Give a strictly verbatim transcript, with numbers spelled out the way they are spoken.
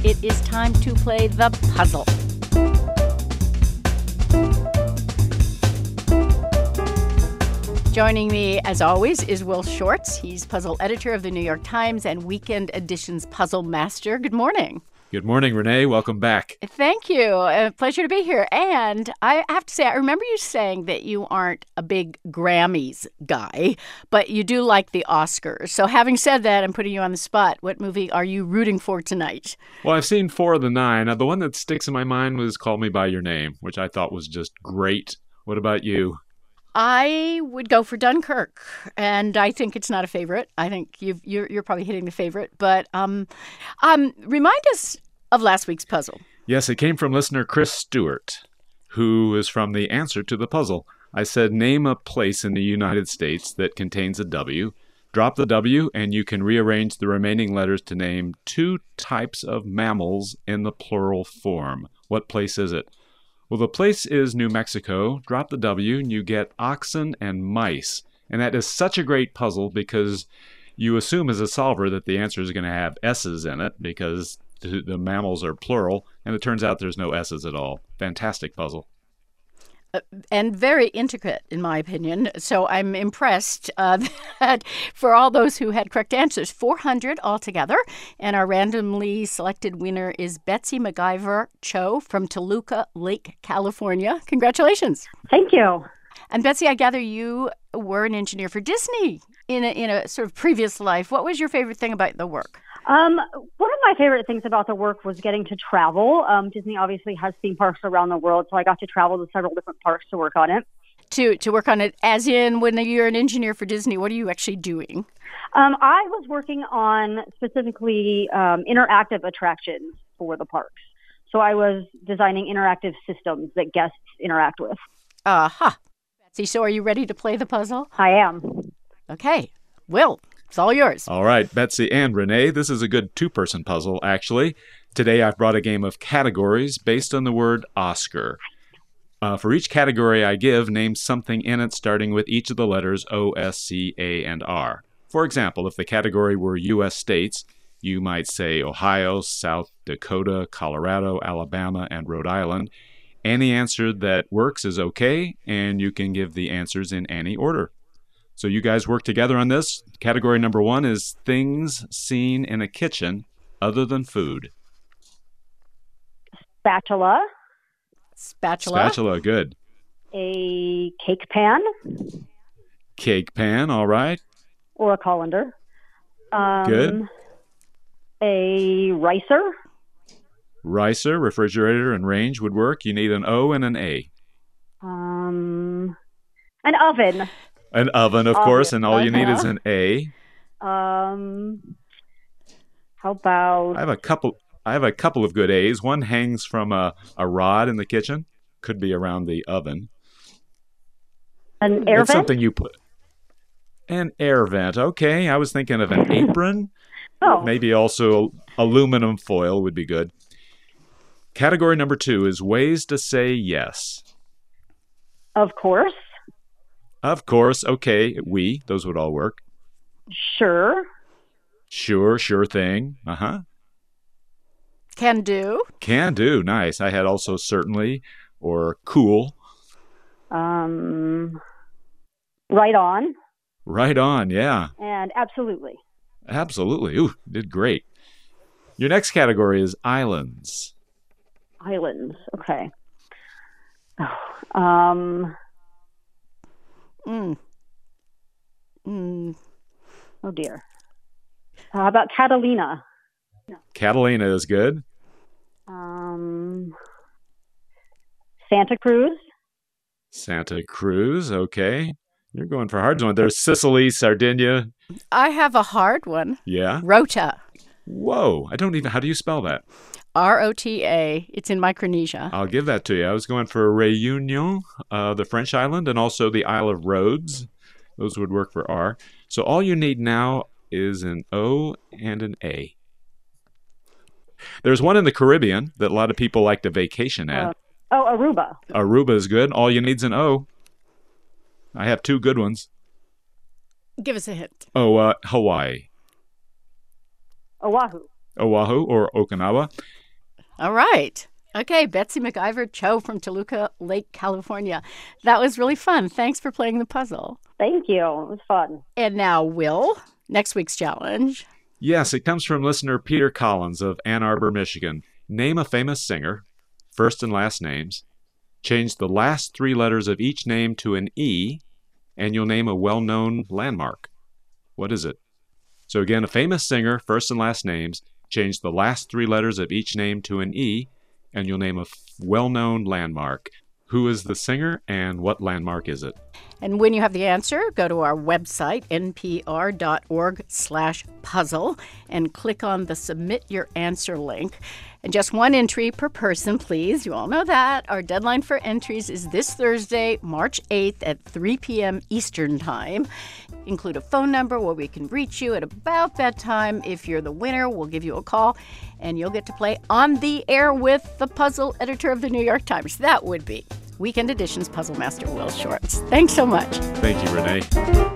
It is time to play the puzzle. Joining me, as always, is Will Shortz. He's puzzle editor of the New York Times and Weekend Edition's puzzle master. Good morning. Good morning, Renee. Welcome back. Thank you. A pleasure to be here. And I have to say, I remember you saying that you aren't a big Grammys guy, but you do like the Oscars. So having said that, I'm putting you on the spot. What movie are you rooting for tonight? Well, I've seen four of the nine. Now, the one that sticks in my mind was Call Me By Your Name, which I thought was just great. What about you? I would go for Dunkirk, and I think it's not a favorite. I think you've, you're you're probably hitting the favorite. But um, um, remind us of last week's puzzle. Yes, it came from listener Chris Stewart, who is from the answer to the puzzle. I said, name a place in the United States that contains a W. Drop the W, and you can rearrange the remaining letters to name two types of mammals in the plural form. What place is it? Well, the place is New Mexico. Drop the W, and you get oxen and mice. And that is such a great puzzle because you assume as a solver that the answer is going to have S's in it because the, the mammals are plural, and it turns out there's no S's at all. Fantastic puzzle. Uh, and very intricate, in my opinion. So I'm impressed uh, that for all those who had correct answers, four hundred altogether. And our randomly selected winner is Betsy MacGyver Cho from Toluca Lake, California. Congratulations. Thank you. And Betsy, I gather you were an engineer for Disney in a, in a sort of previous life. What was your favorite thing about the work? Um, one of my favorite things about the work was getting to travel. Um, Disney obviously has theme parks around the world, so I got to travel to several different parks to work on it. To to work on it, as in when you're an engineer for Disney, what are you actually doing? Um, I was working on specifically um, interactive attractions for the parks. So I was designing interactive systems that guests interact with. Aha. Uh-huh. Betsy, so are you ready to play the puzzle? I am. Okay. Will, it's all yours. All right, Betsy and Renee, this is a good two-person puzzle, actually. Today I've brought a game of categories based on the word Oscar. Uh, for each category I give, name something in it starting with each of the letters O, S, C, A, and R. For example, if the category were U S states, you might say Ohio, South Dakota, Colorado, Alabama, and Rhode Island. Any answer that works is okay, and you can give the answers in any order. So you guys work together on this. Category number one is things seen in a kitchen other than food. Spatula. Spatula. Spatula, good. A cake pan. Cake pan, all right. Or a colander. Um, good. A ricer. Ricer, refrigerator, and range would work. You need an O and an A. Um, an oven. An oven, of oven. course, and all you need Uh-huh. is an A. Um, how about... I have a couple. I have a couple of good A's. One hangs from a, a rod in the kitchen. Could be around the oven. An air That's vent? something you put. An air vent. Okay, I was thinking of an apron. Oh. Maybe also aluminum foil would be good. Category number two is ways to say yes. Of course. Of course. Okay, we. Those would all work. Sure. Sure, sure thing. Uh-huh. Can do. Can do. Nice. I had also certainly or cool. Um, right on. Right on, yeah. And absolutely. Absolutely. Ooh, did great. Your next category is islands. Islands. Okay. Um. Mm. Mm. Oh, dear. How about Catalina? Catalina is good. Um, Santa Cruz. Santa Cruz, okay. You're going for hard ones. There's Sicily, Sardinia. I have a hard one. Yeah. Rota. Whoa. I don't even, how do you spell that? R O T A. It's in Micronesia. I'll give that to you. I was going for Réunion, uh, the French island, and also the Isle of Rhodes. Those would work for R. So all you need now is an O and an A. There's one in the Caribbean that a lot of people like to vacation at. Uh, oh, Aruba. Aruba is good. All you need's an O. I have two good ones. Give us a hint. Oh, uh, Hawaii. Oahu. Oahu or Okinawa. All right. Okay, Betsy McIver Cho from Toluca Lake, California. That was really fun. Thanks for playing the puzzle. Thank you. It was fun. And now, Will, next week's challenge. Yes, it comes from listener Peter Collins of Ann Arbor, Michigan. Name a famous singer, first and last names. Change the last three letters of each name to an E, and you'll name a well-known landmark. What is it? So again, a famous singer, first and last names. Change the last three letters of each name to an E, and you'll name a well-known landmark. Who is the singer and what landmark is it? And when you have the answer, go to our website, npr.org slash puzzle, and click on the Submit Your Answer link. And just one entry per person, please. You all know that. Our deadline for entries is this Thursday, March eighth at three p.m. Eastern Time. Include a phone number where we can reach you at about that time. If you're the winner, we'll give you a call, and you'll get to play on the air with the puzzle editor of the New York Times. That would be Weekend Edition's Puzzle Master, Will Shortz. Thanks so much. Thank you, Renee.